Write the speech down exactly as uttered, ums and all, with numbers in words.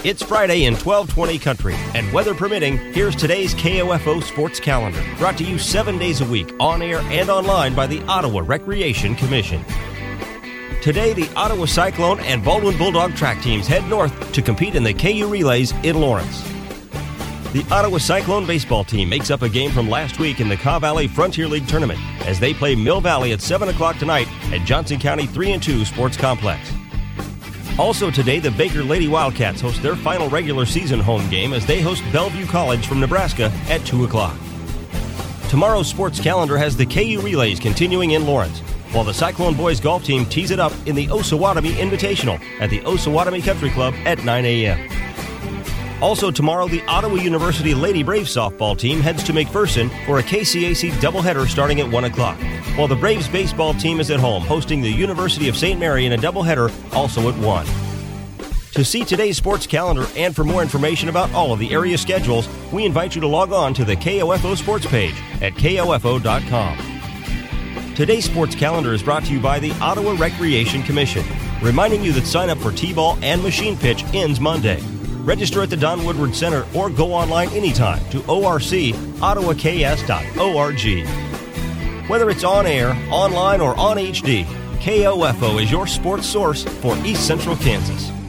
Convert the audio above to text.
It's Friday in twelve twenty Country, and weather permitting, here's today's K O F O Sports Calendar, brought to you seven days a week, on air and online by the Ottawa Recreation Commission. Today, the Ottawa Cyclone and Baldwin Bulldog track teams head north to compete in the K U Relays in Lawrence. The Ottawa Cyclone baseball team makes up a game from last week in the Kaw Valley Frontier League Tournament as they play Mill Valley at seven o'clock tonight at Johnson County three and two Sports Complex. Also today, the Baker Lady Wildcats host their final regular season home game as they host Bellevue College from Nebraska at two o'clock. Tomorrow's sports calendar has the K U Relays continuing in Lawrence, while the Cyclone boys golf team tees it up in the Osawatomie Invitational at the Osawatomie Country Club at nine a.m. Also tomorrow, the Ottawa University Lady Braves softball team heads to McPherson for a K C A C doubleheader starting at one o'clock, while the Braves baseball team is at home hosting the University of Saint Mary in a doubleheader also at one. To see today's sports calendar and for more information about all of the area schedules, we invite you to log on to the K O F O sports page at K O F O dot com. Today's sports calendar is brought to you by the Ottawa Recreation Commission, reminding you that sign up for T-ball and machine pitch ends Monday. Register at the Don Woodward Center or go online anytime to O R C ottawa k s dot org. Whether it's on air, online, or on H D, K O F O is your sports source for East Central Kansas.